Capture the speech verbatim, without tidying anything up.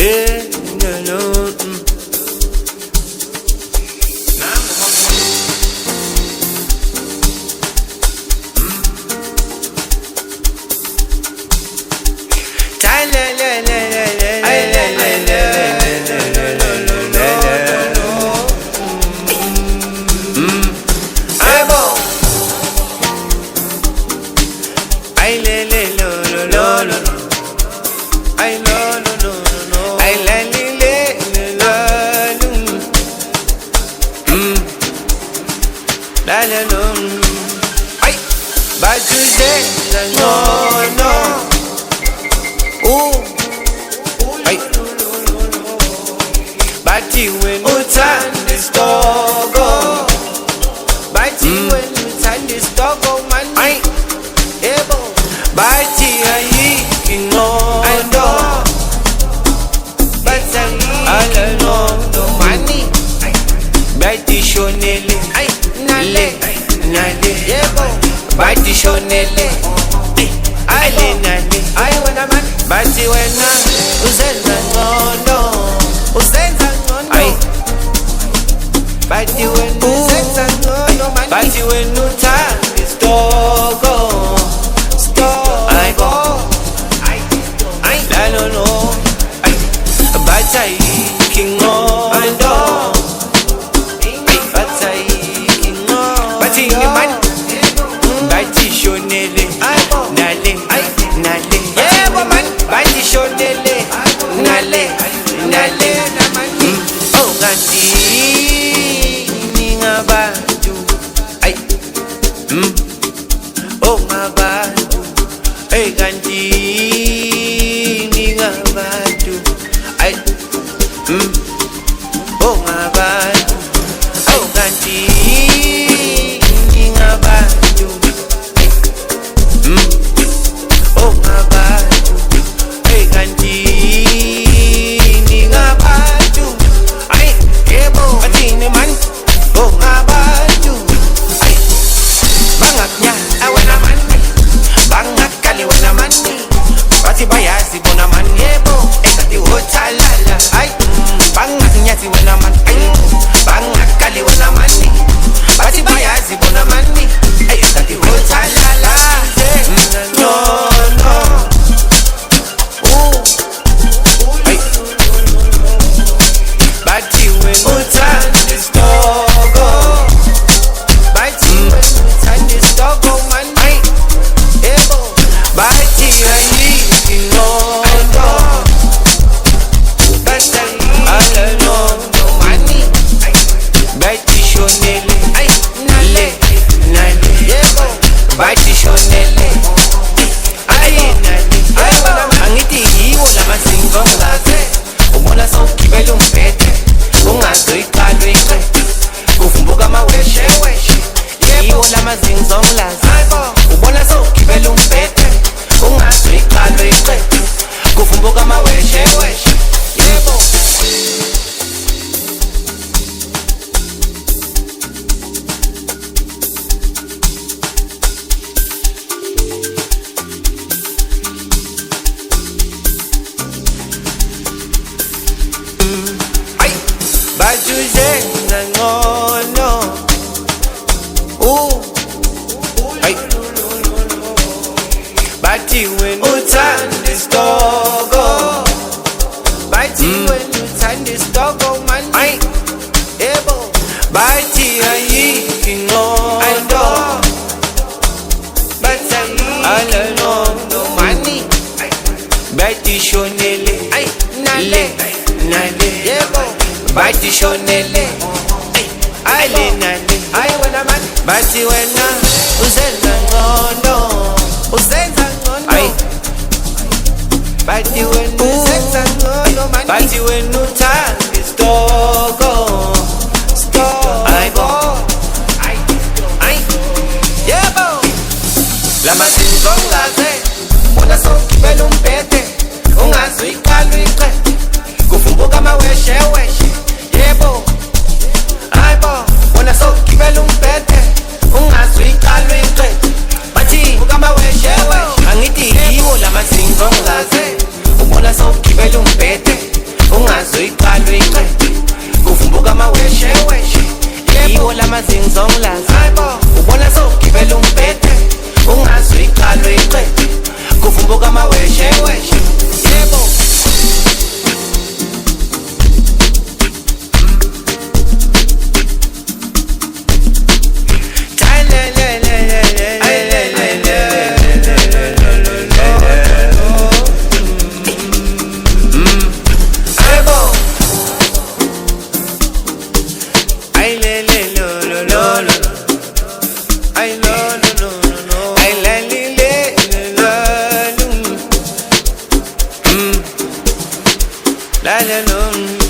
Eh, no, no, mm. But today, no, no. Ooh, hey. But you when you turn this dog, oh. But you when you turn this dog, oh man. Hey, ebo. But you are eating no, I know. But I know no money. But you show Nelly, ay, nale, nale, ebo. Bati shonele, ale nale, ay wena man. Bati wena, uzenza ngono, uzenza ngono. Ay, bati wena, uzenza ngono man. Bati wena uthanda stogo, stogo. Ay go, ay, ay, la no no. Ay, bati kingo, ando. Ay, bati kingo, bati ni man. Bati shonele, nale, nale, yeah, woman. Bati shonele, nale, nale, oh, ganti, ninga batu, ay, hmm, oh, ngabatu, ay, ganti, ninga batu, ay, hmm, oh, ngabatu, oh, ganti, ninga batu. Oh ngabatu, hey kanti ni ngabatu, ay yebo atini man. Oh ngabatu, ay bangaknya awena man, bangakali wena man, bati bayazi bona man yebo, ekati hotalala, ay bangaknya si wena man, ay bangakali wena man, bati bayazi bona man, ay ekati hotalala. No, no. Ooh, hey. But you when you turn this dog, oh. But you when you turn this dog, oh man. Hey, ebo. But you are eating no, no. But I don't know no money. But you show nele, ay, nale, nale, ebo. But you show nele. Angithi yiwo lamazingo ngaze ubona sawugibela umphethe ungaze uyiqala uyiqede kuvumbuka amaweshe weshe yiwo lamazingo nglaze ubona sawugibela umphethe ungaze uyiqala uyiqede kuvumbuka amaweshe weshe yebo. Bajuzenza ngono, ooh, ay, bati when uthanda istogo, bati when uthanda istogo man, ay, ebo, bati ayiki ngono, bati ayiki ngono mani, bati shonele, ay, nale, nale, ebo. Bati shonele, ale nale, ay wena man. Bati wena, uzenza ngono, uzenza ngono. Ay, bati wena, uzenza ngono man. Bati wena uthanda istogo, stogo. Ay go, ay, ay, yebo. Lama zinzo ngaze, bona sawugibela umphethe, ungaze uyiqala uyiqede, kuvumbuka amaweshe weshe. Yebo, aybo, wona sawugibela umphethe, ungaze uyiqala uyiqede, bathi buka amaweshe weshe. Angithi yiwo lamazinzo ngaze ubona sawugibela umphethe, ungazoyiqala uyiqede kuvumbuka amaweshe yiwo lamazinzonglazi ubona sowugibela umbhede ungazoyiqala uyiqede kuvumbuka amaweshe yebo La la la